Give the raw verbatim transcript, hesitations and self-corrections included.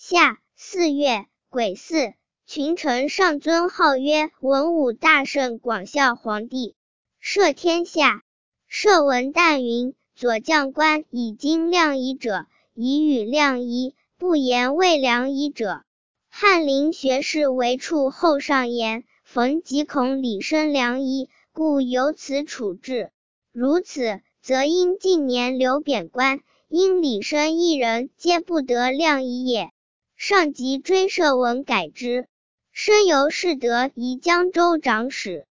夏四月，癸巳，群臣上尊号曰文武大圣广孝皇帝，赦天下。赦文旦云：左将官以斤量仪者，以羽量仪；不言未量仪者。翰林学士为处后上言，逢即恐礼生量仪，故由此处置。如此，则因近年流贬官，因礼生一人皆不得量仪也。上即追赦文改之。申由是得宜江州长史。